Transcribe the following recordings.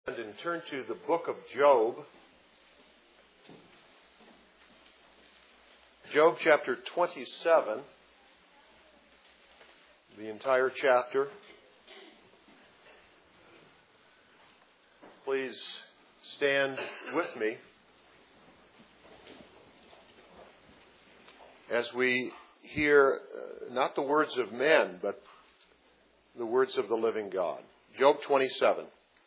And turn to the book of Job. Job chapter 27, the entire chapter. Please stand with me as we hear not the words of men, but the words of the living God. Job 27.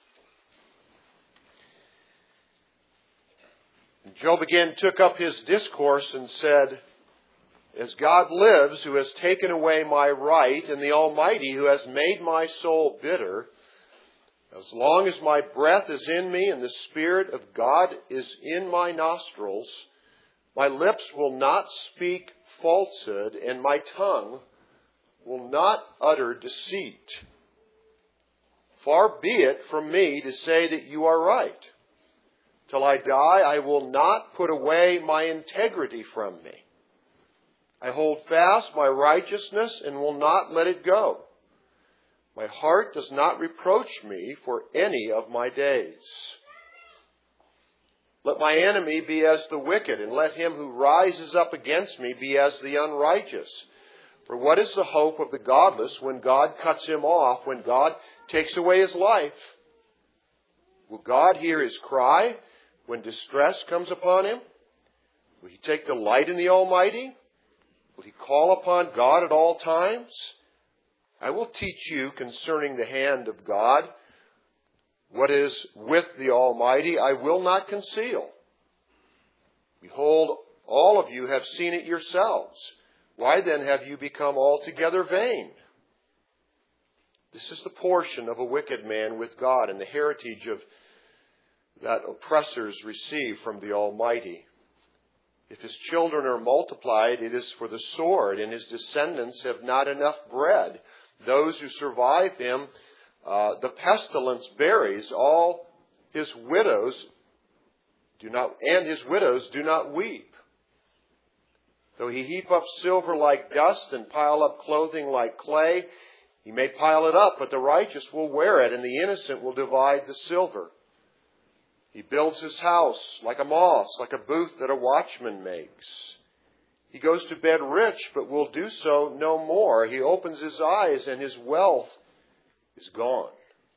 Job again took up his discourse and said, "As God lives, who has taken away my right, and the Almighty, who has made my soul bitter, as long as my breath is in me and the Spirit of God is in my nostrils, my lips will not speak falsehood, and my tongue will not utter deceit. Far be it from me to say that you are right. Till I die, I will not put away my integrity from me. I hold fast my righteousness and will not let it go. My heart does not reproach me for any of my days. Let my enemy be as the wicked, and let him who rises up against me be as the unrighteous. For what is the hope of the godless when God cuts him off, when God takes away his life? Will God hear his cry when distress comes upon him? Will he take delight in the Almighty? Will he call upon God at all times? I will teach you concerning the hand of God. What is with the Almighty I will not conceal. Behold, all of you have seen it yourselves. Why then have you become altogether vain? This is the portion of a wicked man with God, and the heritage of that oppressors receive from the Almighty. If his children are multiplied, it is for the sword, and his descendants have not enough bread. Those who survive him, the pestilence buries. All his widows do not weep. Though he heap up silver like dust and pile up clothing like clay, he may pile it up, but the righteous will wear it, and the innocent will divide the silver. He builds his house like a moss, like a booth that a watchman makes. He goes to bed rich, but will do so no more. He opens his eyes, and his wealth is gone.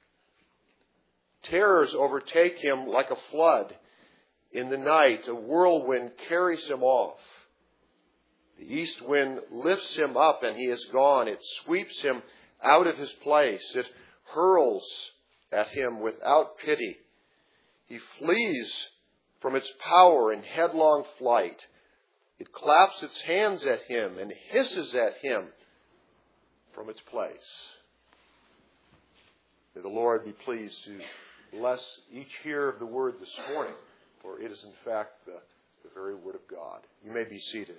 Terrors overtake him like a flood. In the night, a whirlwind carries him off. The east wind lifts him up, and he is gone. It sweeps him out of his place. It hurls at him without pity. He flees from its power in headlong flight. It claps its hands at him and hisses at him from its place." May the Lord be pleased to bless each hearer of the word this morning, for it is in fact the very word of God. You may be seated.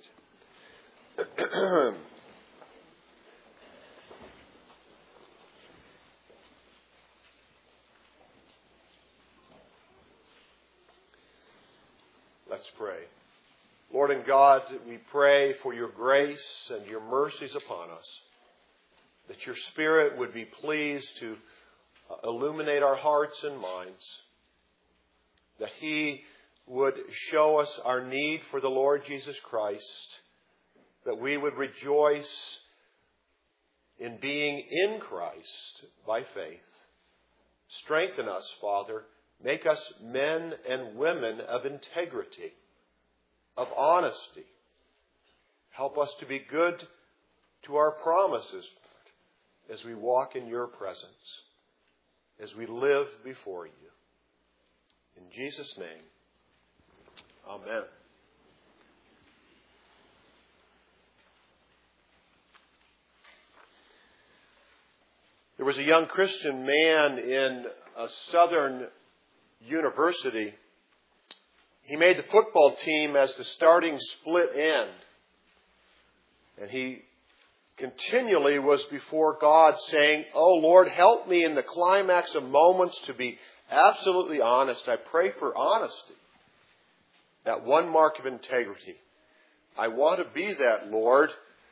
Let's pray. Lord and God, we pray for your grace and your mercies upon us, that your Spirit would be pleased to illuminate our hearts and minds, that he would show us our need for the Lord Jesus Christ, that we would rejoice in being in Christ by faith. Strengthen us, Father. Make us men and women of integrity, of honesty. Help us to be good to our promises as we walk in your presence, as we live before you. In Jesus' name, amen. There was a young Christian man in a southern university. He made the football team as the starting split end. And he continually was before God saying, "Oh Lord, help me in the climax of moments to be absolutely honest. I pray for honesty. That one mark of integrity. I want to be that, Lord.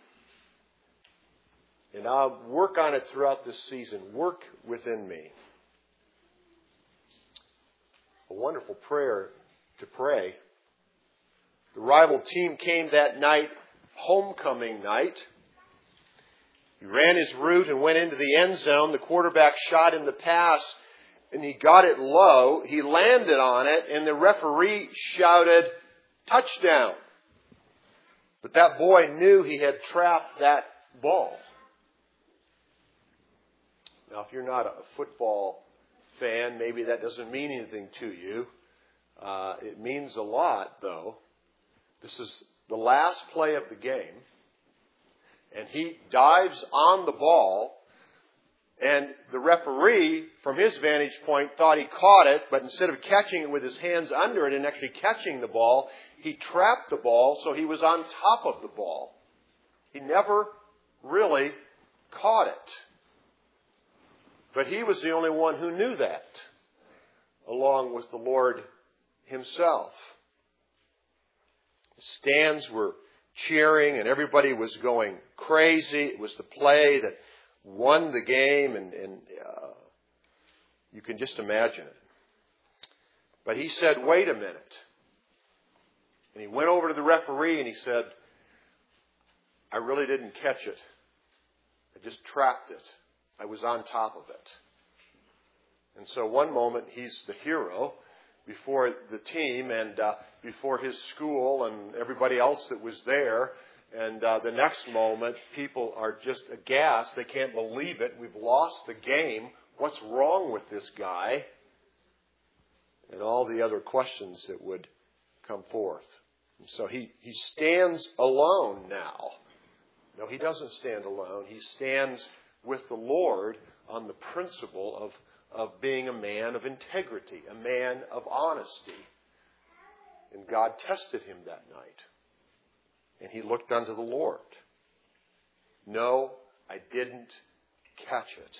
And I'll work on it throughout this season. Work within me." a wonderful prayer to pray. The rival team came that night, homecoming night. He ran his route and went into the end zone. The quarterback shot him the pass, and he got it low. He landed on it, and the referee shouted, "Touchdown." But that boy knew he had trapped that ball. Now, if you're not a football fan, maybe that doesn't mean anything to you. It means a lot, though. This is the last play of the game. And he dives on the ball. And the referee, from his vantage point, thought he caught it. But instead of catching it with his hands under it and actually catching the ball, he trapped the ball so he was on top of the ball. He never really caught it. But he was the only one who knew that, along with the Lord Himself. The stands were cheering and everybody was going crazy. It was the play that won the game, and you can just imagine it. But he said, "Wait a minute." And he went over to the referee and he said, "I really didn't catch it. I just trapped it. I was on top of it." And so one moment he's the hero before the team and before his school and everybody else that was there. And the next moment, people are just aghast. They can't believe it. We've lost the game. What's wrong with this guy? And all the other questions that would come forth. And so he stands alone now. No, he doesn't stand alone. He stands with the Lord on the principle of being a man of integrity, a man of honesty. And God tested him that night. And he looked unto the Lord. "No, I didn't catch it."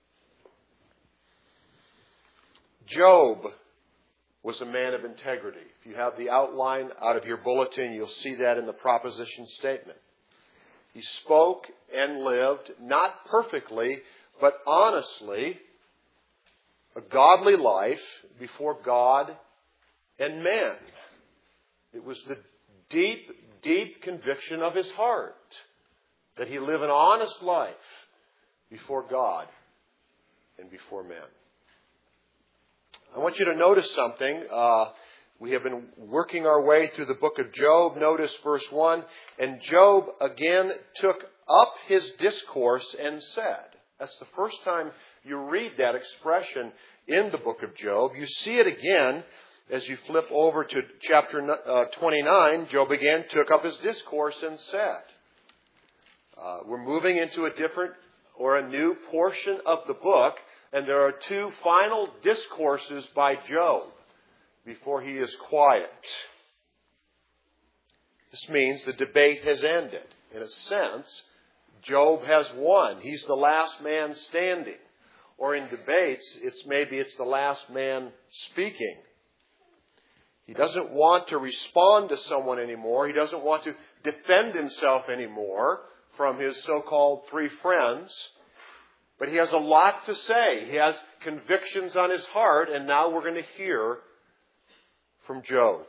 Job was a man of integrity. If you have the outline out of your bulletin, you'll see that in the proposition statement. He spoke and lived, not perfectly, but honestly, a godly life before God and men. It was the deep, deep conviction of his heart that he live an honest life before God and before men. I want you to notice something. We have been working our way through the book of Job. Notice verse 1. "And Job again took up his discourse and said." That's the first time you read that expression in the book of Job. You see it again as you flip over to chapter 29. Job again took up his discourse and said. We're moving into a different or a new portion of the book. And there are two final discourses by Job before he is quiet. This means the debate has ended. In a sense, Job has won. He's the last man standing. Or in debates, it's the last man speaking. He doesn't want to respond to someone anymore. He doesn't want to defend himself anymore from his so-called three friends. But he has a lot to say. He has convictions on his heart, and now we're going to hear from Job.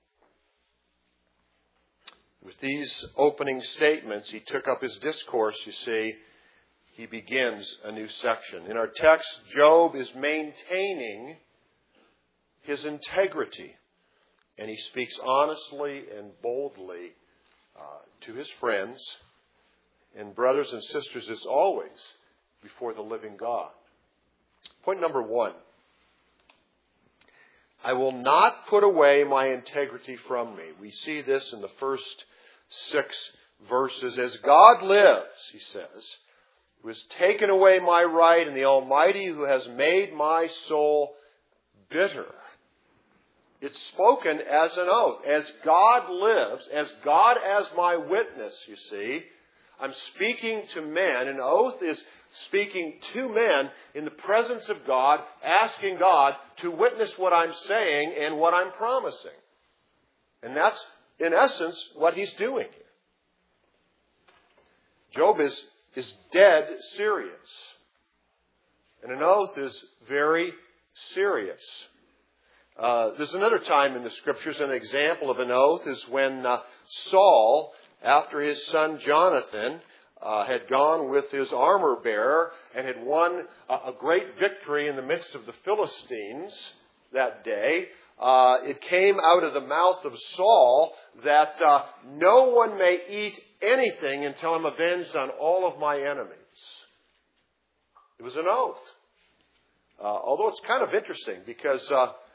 With these opening statements, he took up his discourse, you see. He begins a new section. In our text, Job is maintaining his integrity. And he speaks honestly and boldly to his friends and brothers and sisters, as always, before the living God. Point number 1. I will not put away my integrity from me. We see this in the first 6 verses. As God lives, he says, who has taken away my right, and the Almighty who has made my soul bitter. It's spoken as an oath. As God lives, as God as my witness, you see, I'm speaking to men. An oath is speaking to men in the presence of God, asking God to witness what I'm saying and what I'm promising. And that's, in essence, what he's doing here. Job is dead serious. And an oath is very serious. There's another time in the Scriptures, an example of an oath is when Saul, after his son Jonathan, had gone with his armor bearer and had won a great victory in the midst of the Philistines that day. It came out of the mouth of Saul that no one may eat anything until I'm avenged on all of my enemies. It was an oath. Although it's kind of interesting because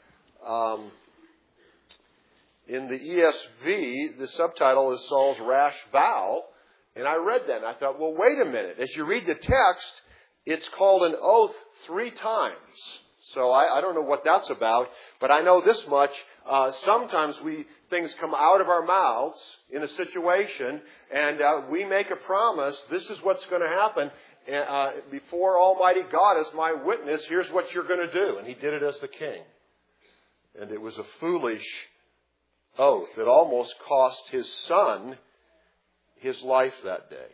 in the ESV, the subtitle is Saul's rash vow. And I read that and I thought, well, wait a minute. As you read the text, it's called an oath 3 times. So I don't know what that's about, but I know this much. Sometimes things come out of our mouths in a situation, and we make a promise. This is what's going to happen. Before Almighty God as my witness, here's what you're going to do. And he did it as the king. And it was a foolish oath that almost cost his son his life that day.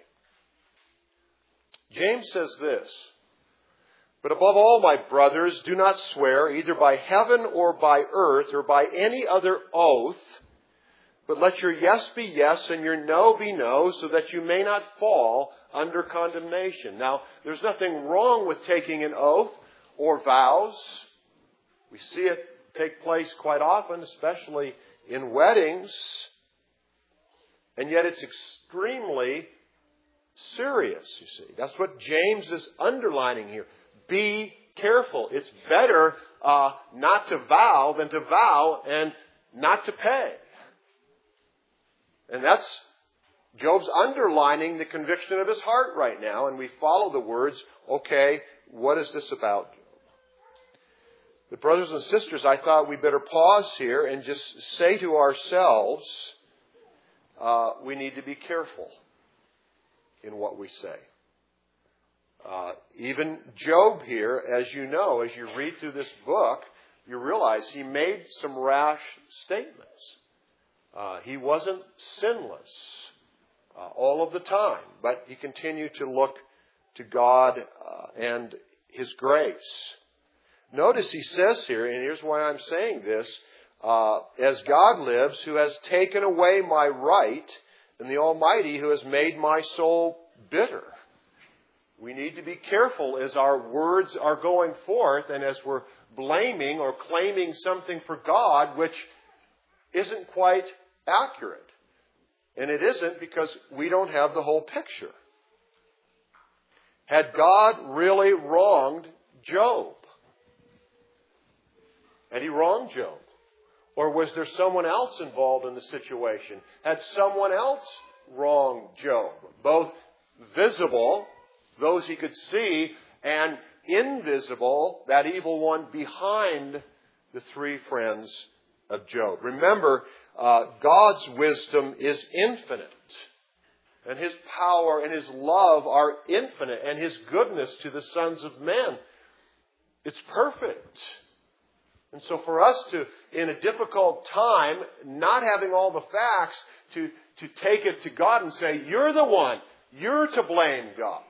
James says this, "But above all, my brothers, do not swear either by heaven or by earth or by any other oath, but let your yes be yes and your no be no, so that you may not fall under condemnation." Now, there's nothing wrong with taking an oath or vows. We see it take place quite often, especially in weddings. And yet it's extremely serious, you see. That's what James is underlining here. Be careful. It's better not to vow than to vow and not to pay. And that's Job's underlining the conviction of his heart right now. And we follow the words, okay, what is this about? But brothers and sisters, I thought we better pause here and just say to ourselves, we need to be careful in what we say. Even Job here, as you know, as you read through this book, you realize he made some rash statements. He wasn't sinless all of the time, but he continued to look to God and His grace. Notice he says here, and here's why I'm saying this, as God lives, who has taken away my right, and the Almighty who has made my soul bitter. We need to be careful as our words are going forth and as we're blaming or claiming something for God which isn't quite accurate. And it isn't because we don't have the whole picture. Had God really wronged Job? Had he wronged Job? Or was there someone else involved in the situation? Had someone else wronged Job? Both visible, those he could see, and invisible, that evil one behind the 3 friends of Job. Remember, God's wisdom is infinite. And His power and His love are infinite. And His goodness to the sons of men, it's perfect. And so for us to, in a difficult time, not having all the facts, to take it to God and say, you're the one, you're to blame, God.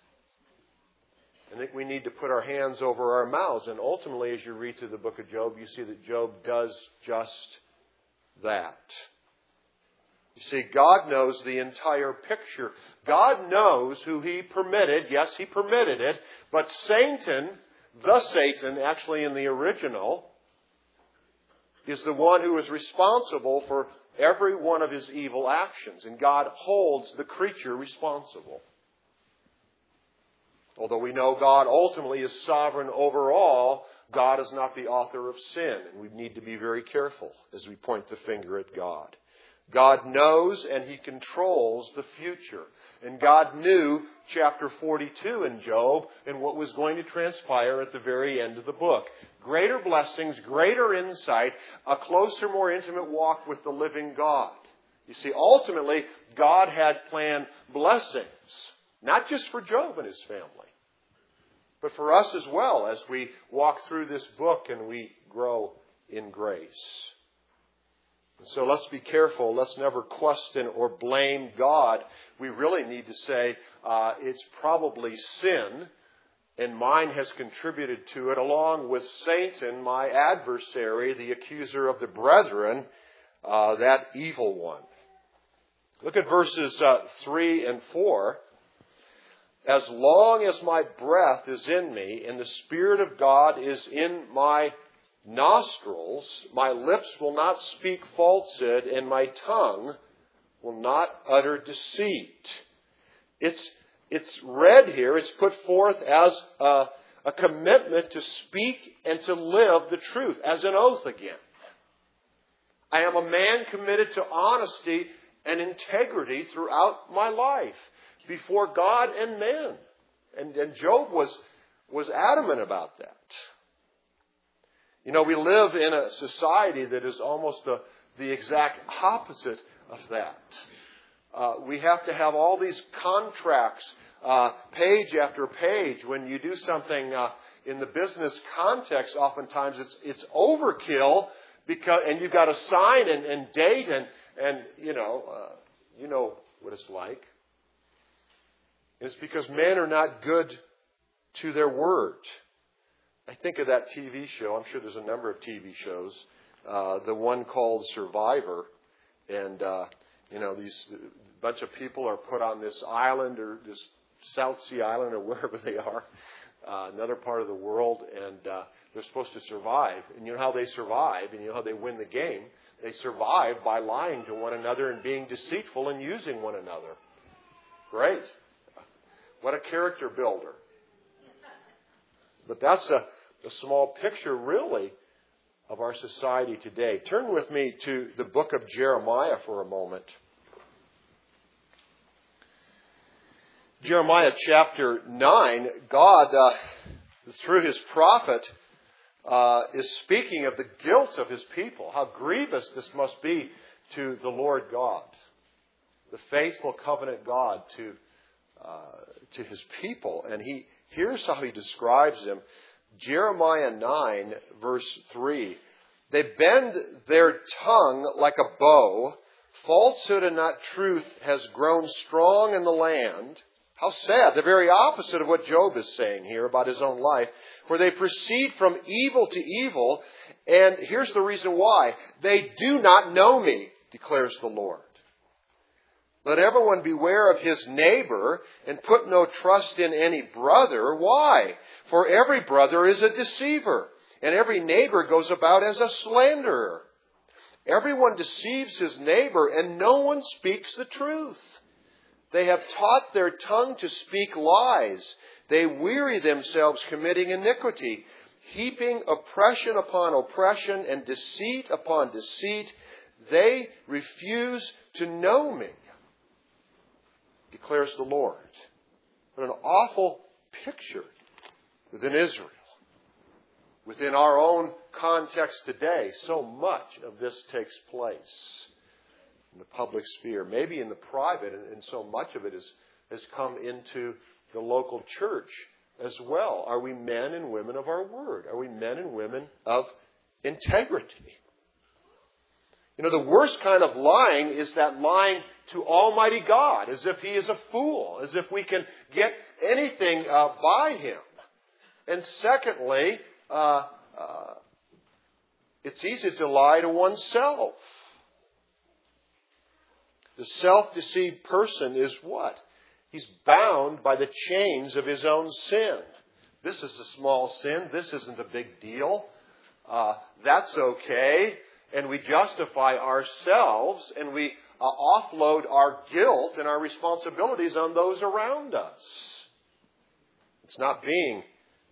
I think we need to put our hands over our mouths. And ultimately, as you read through the book of Job, you see that Job does just that. You see, God knows the entire picture. God knows who He permitted. Yes, He permitted it. But Satan, actually in the original, is the one who is responsible for every one of his evil actions. And God holds the creature responsible. Although we know God ultimately is sovereign over all, God is not the author of sin. And we need to be very careful as we point the finger at God. God knows and He controls the future. And God knew chapter 42 in Job and what was going to transpire at the very end of the book. Greater blessings, greater insight, a closer, more intimate walk with the living God. You see, ultimately, God had planned blessings, not just for Job and his family, but for us as well as we walk through this book and we grow in grace. So let's be careful. Let's never question or blame God. We really need to say it's probably sin And mine has contributed to it, along with Satan, my adversary, the accuser of the brethren, that evil one. Look at verses 3 and 4. As long as my breath is in me and the Spirit of God is in my nostrils, my lips will not speak falsehood and my tongue will not utter deceit. It's read here, it's put forth as a commitment to speak and to live the truth, as an oath again. I am a man committed to honesty and integrity throughout my life, before God and men. And Job was adamant about that. You know, we live in a society that is almost the exact opposite of that. We have to have all these contracts, page after page. When you do something in the business context, oftentimes it's overkill, and you've got to sign and date and you know what it's like. It's because men are not good to their word. I think of that TV show. I'm sure there's a number of TV shows. The one called Survivor. And, these bunch of people are put on this island, or this South Sea Island, or wherever they are, another part of the world, and they're supposed to survive. And you know how they survive, and you know how they win the game. They survive by lying to one another and being deceitful and using one another. Great. What a character builder. But that's a small picture, really, of our society today. Turn with me to the book of Jeremiah for a moment. Jeremiah chapter 9, God, through His prophet, is speaking of the guilt of His people. How grievous this must be to the Lord God, the faithful covenant God to His people. And here's how He describes them. Jeremiah 9, verse 3. They bend their tongue like a bow. Falsehood and not truth has grown strong in the land. How sad. The very opposite of what Job is saying here about his own life. For they proceed from evil to evil. And here's the reason why. They do not know me, declares the Lord. Let everyone beware of his neighbor and put no trust in any brother. Why? For every brother is a deceiver, and every neighbor goes about as a slanderer. Everyone deceives his neighbor, and no one speaks the truth. They have taught their tongue to speak lies. They weary themselves committing iniquity, heaping oppression upon oppression and deceit upon deceit. They refuse to know me, declares the Lord. What an awful picture within Israel. Within our own context today, so much of this takes place in the public sphere, maybe in the private, and so much of it has come into the local church as well. Are we men and women of our word? Are we men and women of integrity? You know, the worst kind of lying is that lying to Almighty God, as if He is a fool, as if we can get anything by Him. And secondly, it's easy to lie to oneself. The self-deceived person is what? He's bound by the chains of his own sin. This is a small sin. This isn't a big deal. That's okay. And we justify ourselves, and we offload our guilt and our responsibilities on those around us. It's not being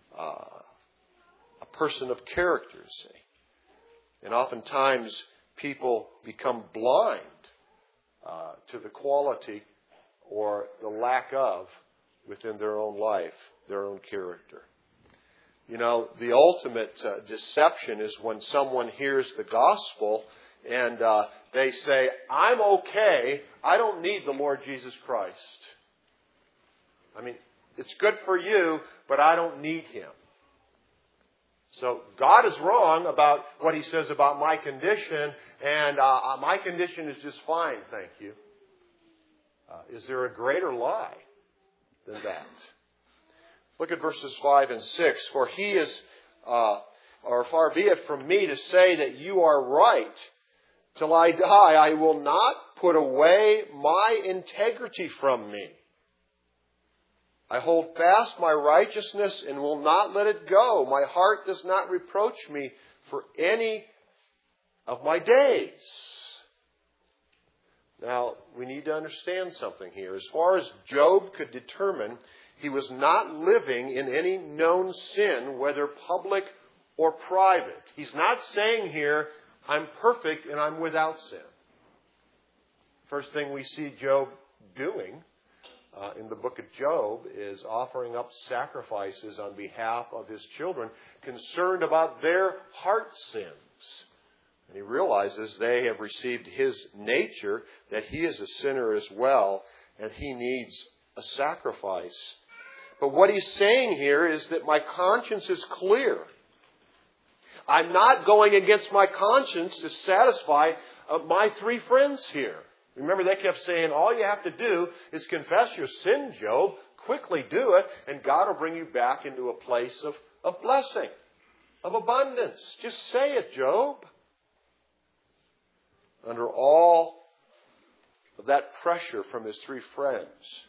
a person of character, see. And oftentimes people become blind to the quality or the lack of within their own life, their own character. You know, the ultimate deception is when someone hears the gospel and they say, I'm okay, I don't need the Lord Jesus Christ. I mean, it's good for you, but I don't need Him. So God is wrong about what He says about my condition, and my condition is just fine, thank you. Is there a greater lie than that? Look at verses 5 and 6. For he is, or far be it from me to say that you are right. Till I die, I will not put away my integrity from me. I hold fast my righteousness and will not let it go. My heart does not reproach me for any of my days. Now, we need to understand something here. As far as Job could determine, he was not living in any known sin, whether public or private. He's not saying here, I'm perfect and I'm without sin. First thing we see Job doing in the book of Job is offering up sacrifices on behalf of his children, concerned about their heart sins. And he realizes they have received his nature, that he is a sinner as well, and he needs a sacrifice. But what he's saying here is that my conscience is clear. I'm not going against my conscience to satisfy my three friends here. Remember, they kept saying, all you have to do is confess your sin, Job. Quickly do it, and God will bring you back into a place of blessing, of abundance. Just say it, Job. Under all of that pressure from his three friends,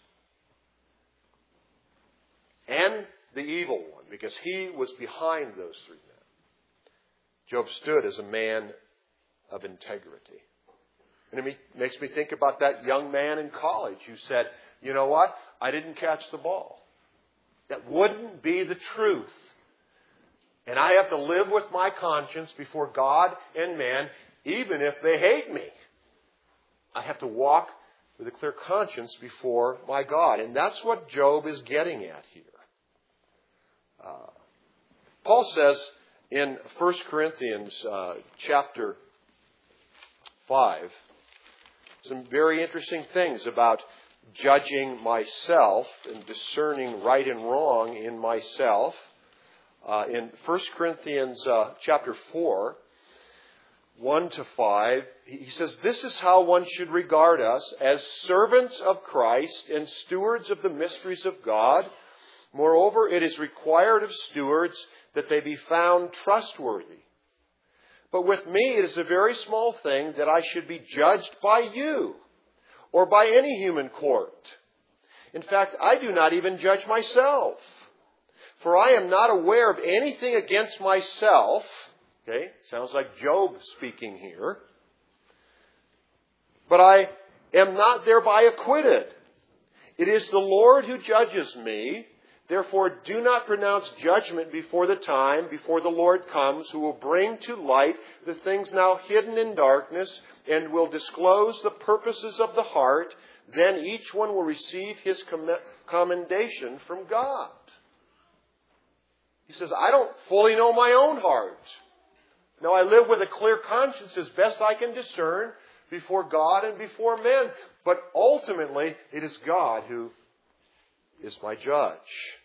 and the evil one, because he was behind those three men, Job stood as a man of integrity. And it makes me think about that young man in college who said, you know what? I didn't catch the ball. That wouldn't be the truth. And I have to live with my conscience before God and man, even if they hate me. I have to walk with a clear conscience before my God. And that's what Job is getting at here. Paul says in 1 Corinthians chapter 5, some very interesting things about judging myself and discerning right and wrong in myself. In 1 Corinthians chapter 4, 1 to 5, he says, this is how one should regard us, as servants of Christ and stewards of the mysteries of God. Moreover, it is required of stewards that they be found trustworthy. But with me it is a very small thing that I should be judged by you or by any human court. In fact, I do not even judge myself. For I am not aware of anything against myself. Okay, sounds like Job speaking here. But I am not thereby acquitted. It is the Lord who judges me. Therefore, do not pronounce judgment before the time, before the Lord comes, who will bring to light the things now hidden in darkness, and will disclose the purposes of the heart. Then each one will receive his commendation from God. He says, I don't fully know my own heart. No, I live with a clear conscience as best I can discern before God and before men. But ultimately, it is God who is my judge.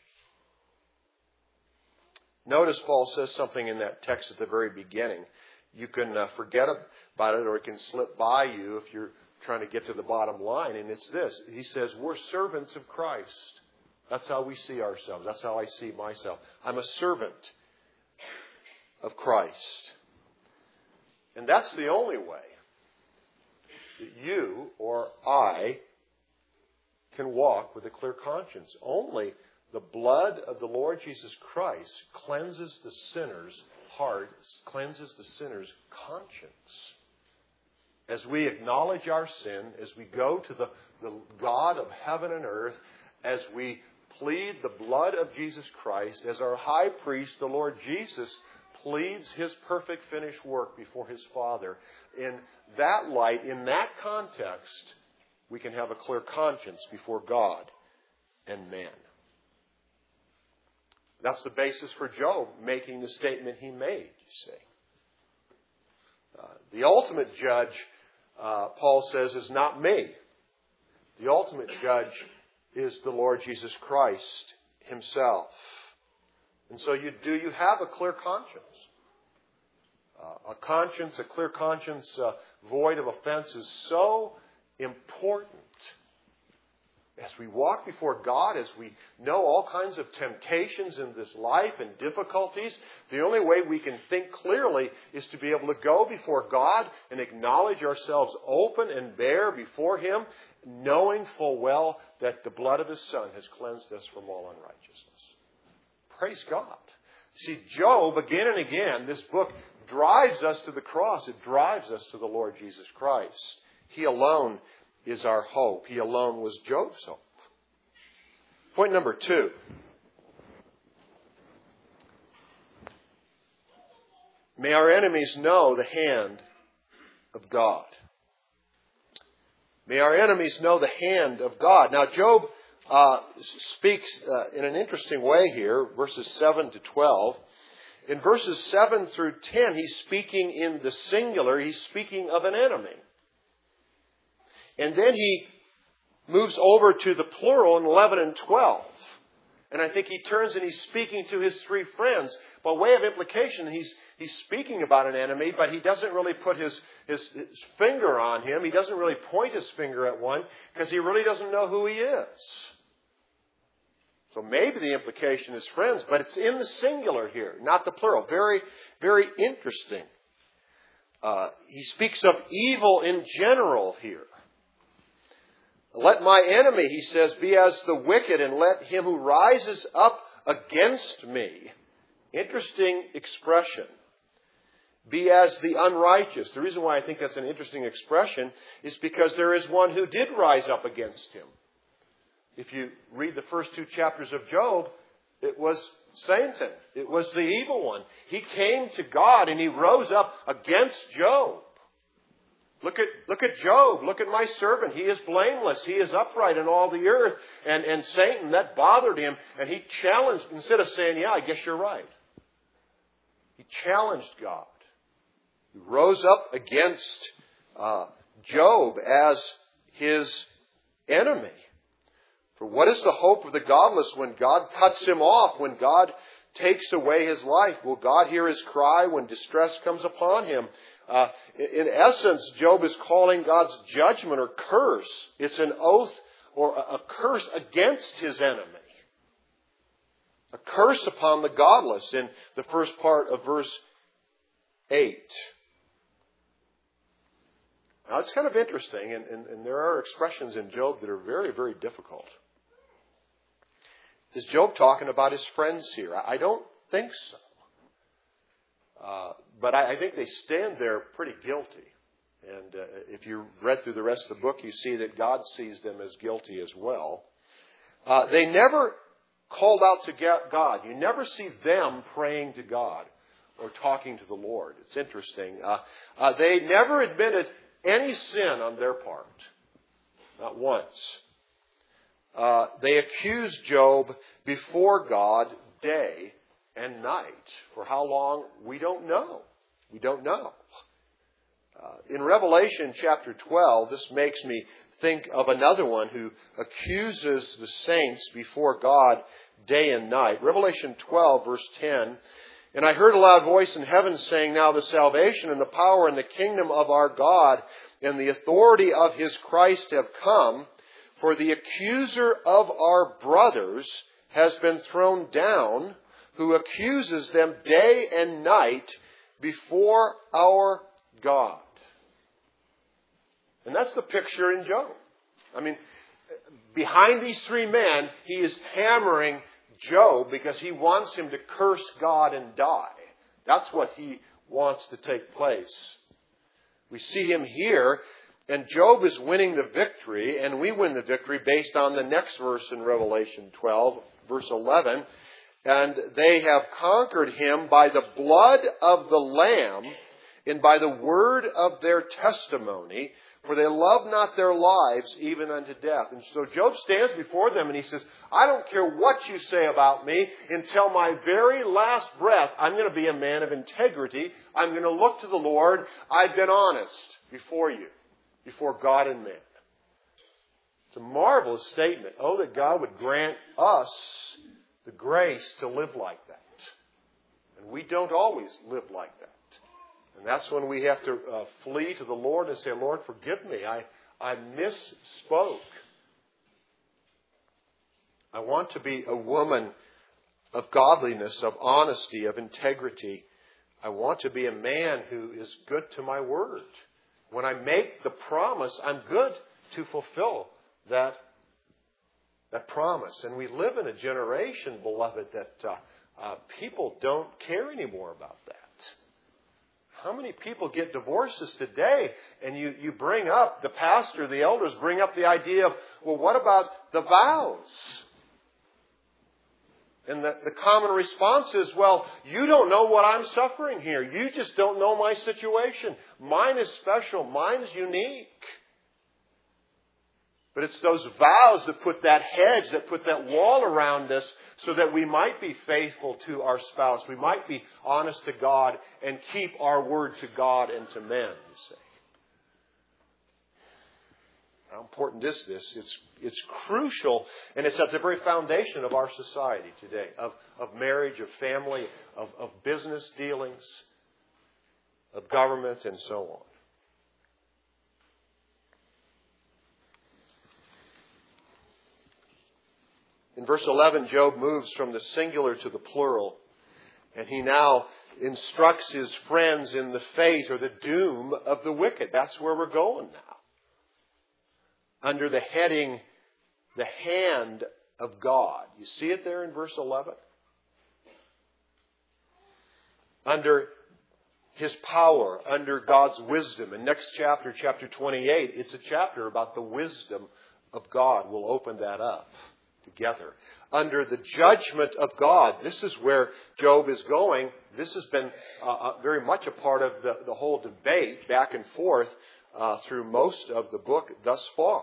Notice Paul says something in that text at the very beginning. You can forget about it, or it can slip by you if you're trying to get to the bottom line. And it's this. He says, we're servants of Christ. That's how we see ourselves. That's how I see myself. I'm a servant of Christ. And that's the only way that you or I can walk with a clear conscience. Only the blood of the Lord Jesus Christ cleanses the sinner's heart, cleanses the sinner's conscience. As we acknowledge our sin, as we go to the God of heaven and earth, as we plead the blood of Jesus Christ, as our high priest, the Lord Jesus, pleads his perfect finished work before his Father. In that light, in that context, we can have a clear conscience before God and man. That's the basis for Job making the statement he made, you see. The ultimate judge, Paul says, is not me. The ultimate judge is the Lord Jesus Christ himself. And so you have a clear conscience? A clear conscience void of offense is so important. As we walk before God, as we know all kinds of temptations in this life and difficulties, the only way we can think clearly is to be able to go before God and acknowledge ourselves open and bare before Him, knowing full well that the blood of His Son has cleansed us from all unrighteousness. Praise God. See, Job, again and again, this book drives us to the cross. It drives us to the Lord Jesus Christ. He alone is our hope. He alone was Job's hope. Point number 2. May our enemies know the hand of God. May our enemies know the hand of God. Now, Job speaks in an interesting way here, verses 7 to 12. In verses 7 through 10, he's speaking in the singular. He's speaking of an enemy. And then he moves over to the plural in 11 and 12. And I think he turns and he's speaking to his 3 friends. By way of implication, he's speaking about an enemy, but he doesn't really put his finger on him. He doesn't really point his finger at one because he really doesn't know who he is. So maybe the implication is friends, but it's in the singular here, not the plural. Very, very interesting. He speaks of evil in general here. Let my enemy, he says, be as the wicked, and let him who rises up against me. Interesting expression. Be as the unrighteous. The reason why I think that's an interesting expression is because there is one who did rise up against him. If you read the first 2 chapters of Job, it was Satan. It was the evil one. He came to God and he rose up against Job. Look at Job. Look at my servant. He is blameless. He is upright in all the earth. And Satan, that bothered him. And he challenged, instead of saying, yeah, I guess you're right. He challenged God. He rose up against Job as his enemy. For what is the hope of the godless when God cuts him off, when God takes away his life? Will God hear his cry when distress comes upon him? In essence, Job is calling God's judgment or curse. It's an oath or a curse against his enemy. A curse upon the godless in the first part of verse 8. Now, it's kind of interesting, and there are expressions in Job that are very, very difficult. Is Job talking about his friends here? I don't think so. But I think they stand there pretty guilty. And if you read through the rest of the book, you see that God sees them as guilty as well. They never called out to God. You never see them praying to God or talking to the Lord. It's interesting. They never admitted any sin on their part. Not once. They accused Job before God day and night. For how long? We don't know. We don't know. In Revelation chapter 12, this makes me think of another one who accuses the saints before God day and night. Revelation 12, verse 10. And I heard a loud voice in heaven saying, now the salvation and the power and the kingdom of our God and the authority of His Christ have come, for the accuser of our brothers has been thrown down, who accuses them day and night before our God. And that's the picture in Job. I mean, behind these 3 men, he is hammering Job because he wants him to curse God and die. That's what he wants to take place. We see him here, and Job is winning the victory, and we win the victory based on the next verse in Revelation 12, verse 11. And they have conquered him by the blood of the Lamb and by the word of their testimony, for they love not their lives even unto death. And so Job stands before them and he says, I don't care what you say about me. Until my very last breath, I'm going to be a man of integrity. I'm going to look to the Lord. I've been honest before you, before God and man. It's a marvelous statement. Oh, that God would grant us the grace to live like that. And we don't always live like that. And that's when we have to flee to the Lord and say, Lord, forgive me. I misspoke. I want to be a woman of godliness, of honesty, of integrity. I want to be a man who is good to my word. When I make the promise, I'm good to fulfill that promise. And we live in a generation, beloved, that people don't care anymore about that. How many people get divorces today? And you bring up, the pastor, the elders bring up the idea of, well, what about the vows? And the common response is, well, you don't know what I'm suffering here. You just don't know my situation. Mine is special. Mine's unique. But it's those vows that put that hedge, that put that wall around us so that we might be faithful to our spouse. We might be honest to God and keep our word to God and to men, you see. How important is this? It's crucial, and it's at the very foundation of our society today, of marriage, of family, of business dealings, of government, and so on. In verse 11, Job moves from the singular to the plural, and he now instructs his friends in the fate or the doom of the wicked. That's where we're going now. Under the heading, the hand of God. You see it there in verse 11? Under His power, under God's wisdom. And next chapter, chapter 28, it's a chapter about the wisdom of God. We'll open that up together. Under the judgment of God. This is where Job is going. This has been very much a part of the whole debate back and forth through most of the book thus far.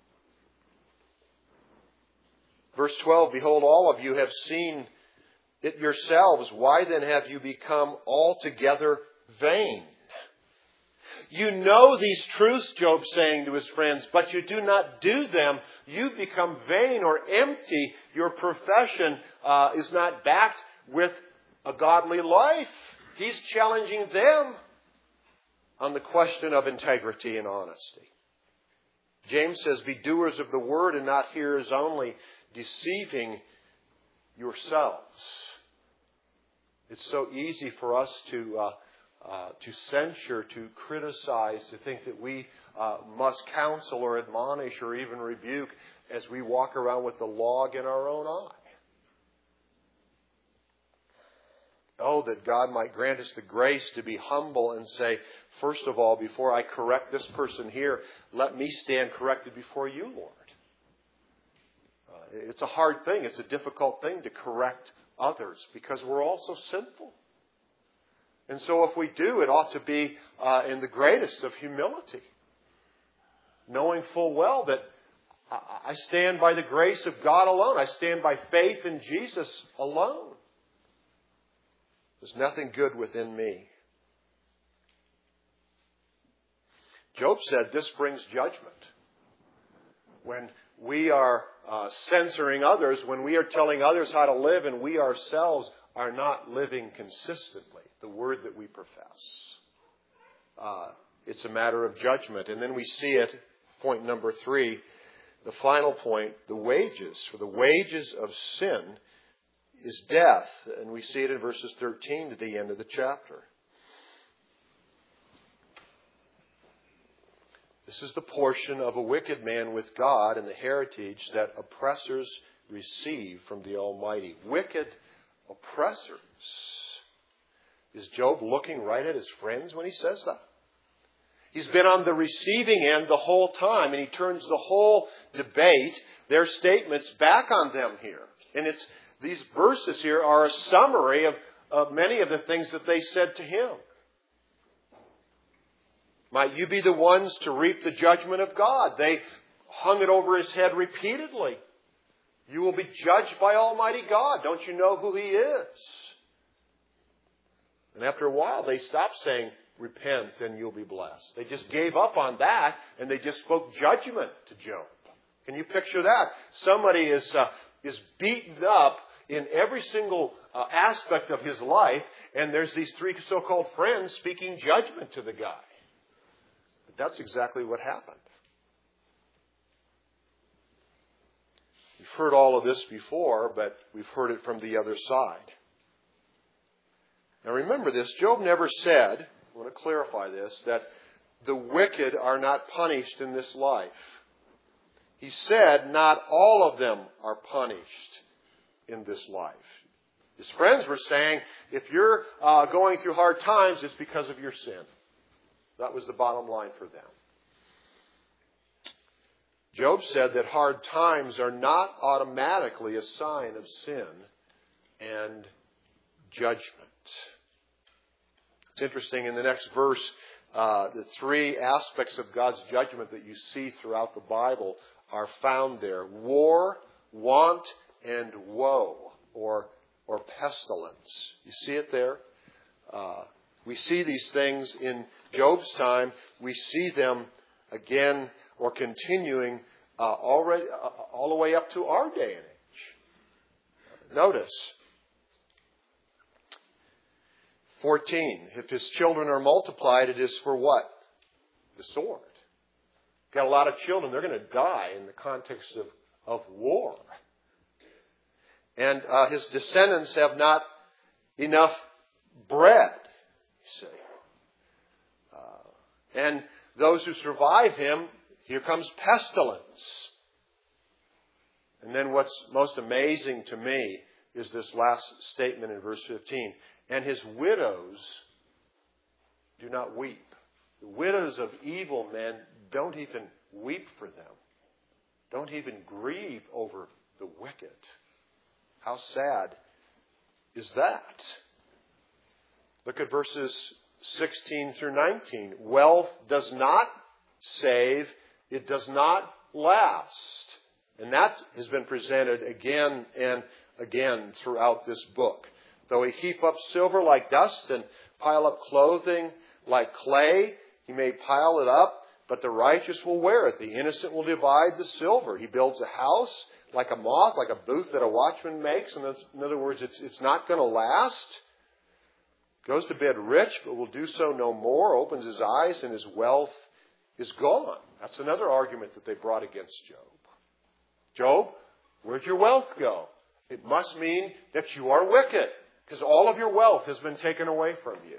Verse 12, behold, all of you have seen it yourselves. Why then have you become altogether vain? You know these truths, Job's saying to his friends, but you do not do them. You become vain or empty. Your profession is not backed with a godly life. He's challenging them on the question of integrity and honesty. James says, be doers of the word and not hearers only, deceiving yourselves. It's so easy for us to censure, to criticize, to think that we must counsel or admonish or even rebuke as we walk around with the log in our own eye. Oh, that God might grant us the grace to be humble and say, first of all, before I correct this person here, let me stand corrected before you, Lord. It's a hard thing. It's a difficult thing to correct others because we're all so sinful. And so if we do, it ought to be in the greatest of humility. Knowing full well that I stand by the grace of God alone. I stand by faith in Jesus alone. There's nothing good within me. Job said this brings judgment. When we are censoring others, when we are telling others how to live and we ourselves are not living consistently the word that we profess. It's a matter of judgment. And then we see it, point number 3, the final point, the wages. For the wages of sin is death. And we see it in verses 13 to the end of the chapter. This is the portion of a wicked man with God and the heritage that oppressors receive from the Almighty. Wicked oppressors. Is Job looking right at his friends when he says that? He's been on the receiving end the whole time, and he turns the whole debate, their statements, back on them here. And these verses here are a summary of many of the things that they said to him. Might you be the ones to reap the judgment of God? They hung it over his head repeatedly. You will be judged by Almighty God. Don't you know who He is? And after a while, they stopped saying, repent and you'll be blessed. They just gave up on that and they just spoke judgment to Job. Can you picture that? Somebody is beaten up in every single aspect of his life, and there's these 3 so-called friends speaking judgment to the guy. But that's exactly what happened. heard all of this before, but we've heard it from the other side. Now remember this, Job never said, I want to clarify this, that the wicked are not punished in this life. He said not all of them are punished in this life. His friends were saying, if you're going through hard times, it's because of your sin. That was the bottom line for them. Job said that hard times are not automatically a sign of sin and judgment. It's interesting, in the next verse, the three aspects of God's judgment that you see throughout the Bible are found there. War, want, and woe, or pestilence. You see it there? We see these things in Job's time. We see them again or continuing already all the way up to our day and age. Notice 14. If his children are multiplied, it is for what? The sword. Got a lot of children, they're going to die in the context of war. And his descendants have not enough bread, you see. And those who survive him, here comes pestilence. And then what's most amazing to me is this last statement in verse 15. And his widows do not weep. The widows of evil men don't even weep for them. Don't even grieve over the wicked. How sad is that? Look at verses 16 through 19. Wealth does not save. It does not last. And that has been presented again and again throughout this book. Though he heap up silver like dust and pile up clothing like clay, he may pile it up, but the righteous will wear it. The innocent will divide the silver. He builds a house like a moth, like a booth that a watchman makes. And in other words, it's not going to last. Goes to bed rich, but will do so no more. Opens his eyes, and his wealth is gone. That's another argument that they brought against Job. Job, where'd your wealth go? It must mean that you are wicked, because all of your wealth has been taken away from you.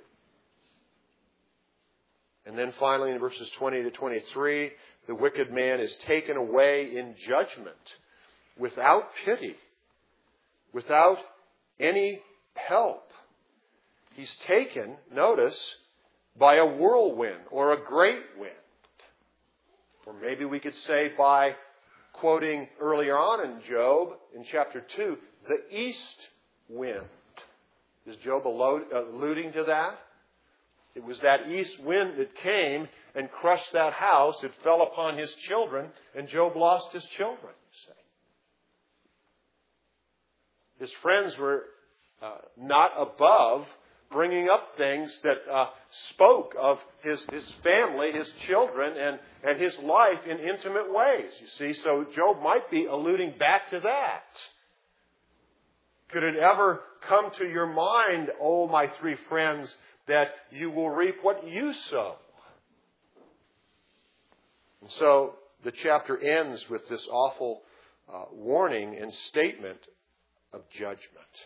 And then finally in verses 20 to 23, the wicked man is taken away in judgment without pity, without any help. He's taken, notice, by a whirlwind or a great wind. Or maybe we could say by quoting earlier on in Job, in chapter 2, the east wind. Is Job alluding to that? It was that east wind that came and crushed that house. It fell upon his children, and Job lost his children, you say. His friends were not above bringing up things that spoke of his family, his children, and his life in intimate ways, you see. So Job might be alluding back to that. Could it ever come to your mind, oh, my three friends, that you will reap what you sow? And so the chapter ends with this awful warning and statement of judgment.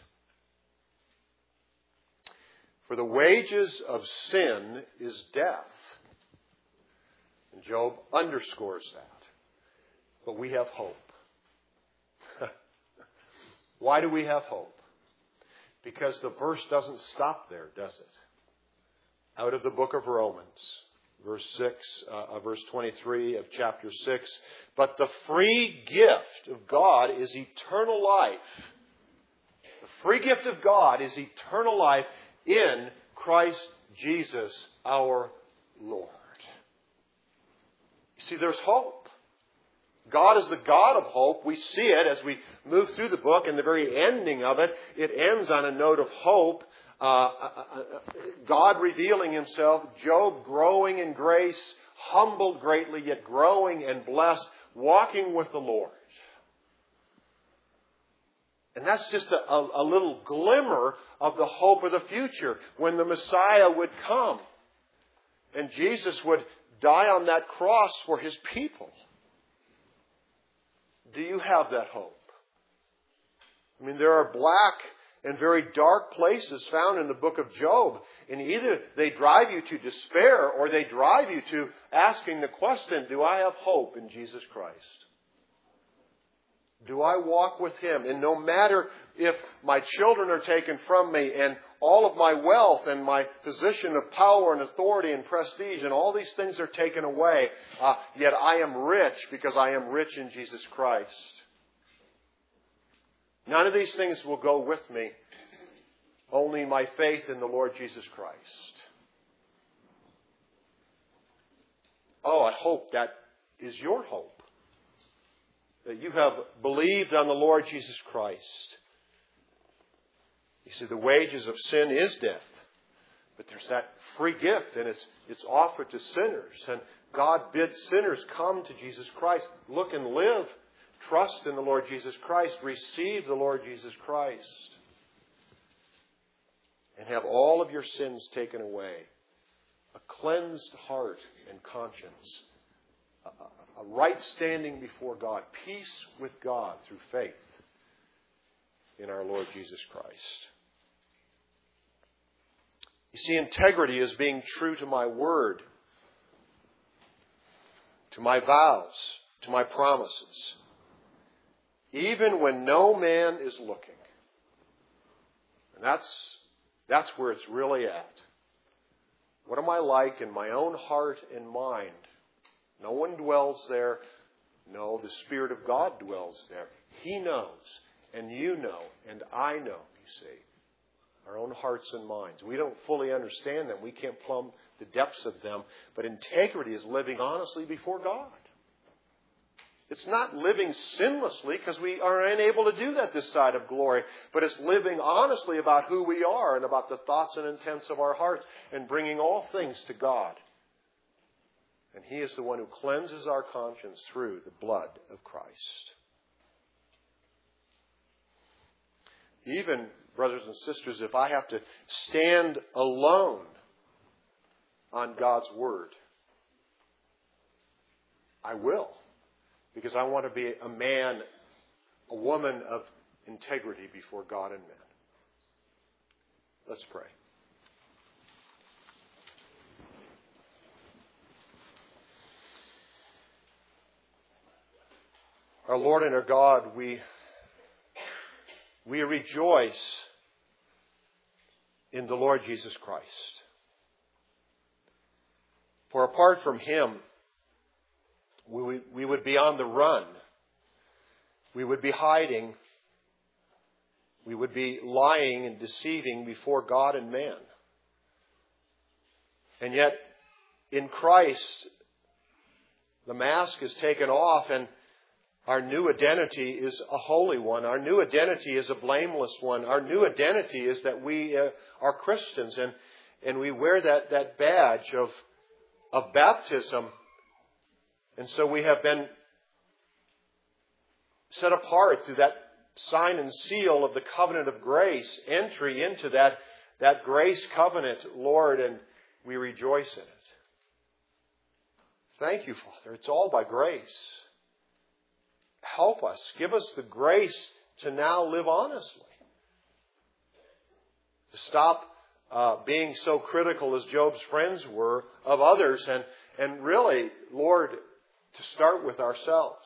For the wages of sin is death. And Job underscores that. But we have hope. Why do we have hope? Because the verse doesn't stop there, does it? Out of the book of Romans, verse 23 of chapter 6. But the free gift of God is eternal life. The free gift of God is eternal life in Christ Jesus our Lord. You see, there's hope. God is the God of hope. We see it as we move through the book, and the very ending of it, it ends on a note of hope. God revealing himself, Job growing in grace, humbled greatly, yet growing and blessed, walking with the Lord. And that's just a little glimmer of the hope of the future, when the Messiah would come and Jesus would die on that cross for his people. Do you have that hope? I mean, there are black and very dark places found in the book of Job. And either they drive you to despair or they drive you to asking the question, do I have hope in Jesus Christ? Do I walk with Him? And no matter if my children are taken from me and all of my wealth and my position of power and authority and prestige and all these things are taken away, yet I am rich because I am rich in Jesus Christ. None of these things will go with me. Only my faith in the Lord Jesus Christ. Oh, I hope that is your hope. That you have believed on the Lord Jesus Christ. You see, the wages of sin is death. But there's that free gift, and it's offered to sinners. And God bids sinners come to Jesus Christ. Look and live. Trust in the Lord Jesus Christ. Receive the Lord Jesus Christ. And have all of your sins taken away. A cleansed heart and conscience. A right standing before God. Peace with God through faith in our Lord Jesus Christ. You see, integrity is being true to my word, to my vows, to my promises, even when no man is looking. And that's where it's really at. What am I like in my own heart and mind? No one dwells there. No, the Spirit of God dwells there. He knows, and you know, and I know, you see. Our own hearts and minds. We don't fully understand them. We can't plumb the depths of them. But integrity is living honestly before God. It's not living sinlessly because we are unable to do that this side of glory. But it's living honestly about who we are and about the thoughts and intents of our hearts and bringing all things to God. And He is the one who cleanses our conscience through the blood of Christ. Even, brothers and sisters, if I have to stand alone on God's Word, I will. Because I want to be a man, a woman of integrity before God and men. Let's pray. Our Lord and our God, we rejoice in the Lord Jesus Christ. For apart from Him, we would be on the run. We would be hiding. We would be lying and deceiving before God and man. And yet, in Christ, the mask is taken off and our new identity is a holy one. Our new identity is a blameless one. Our new identity is that we are Christians and we wear that badge of baptism. And so we have been set apart through that sign and seal of the covenant of grace, entry into that grace covenant, Lord, and we rejoice in it. Thank you, Father. It's all by grace. Help us. Give us the grace to now live honestly. To stop being so critical as Job's friends were of others and really, Lord, to start with ourselves.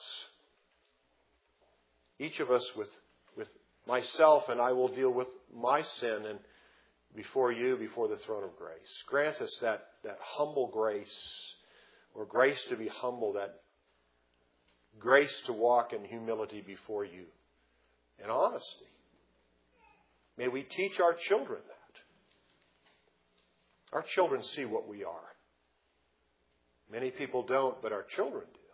Each of us with myself, and I will deal with my sin and before you, before the throne of grace. Grant us that humble grace, or grace to be humble, that grace to walk in humility before you, in honesty. May we teach our children that. Our children see what we are. Many people don't, but our children do.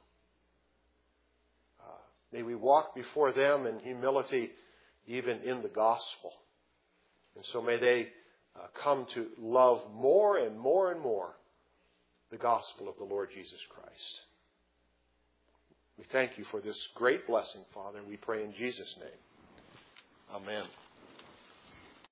May we walk before them in humility, even in the gospel. And so may they come to love more and more and more the gospel of the Lord Jesus Christ. We thank you for this great blessing, Father. We pray in Jesus' name. Amen.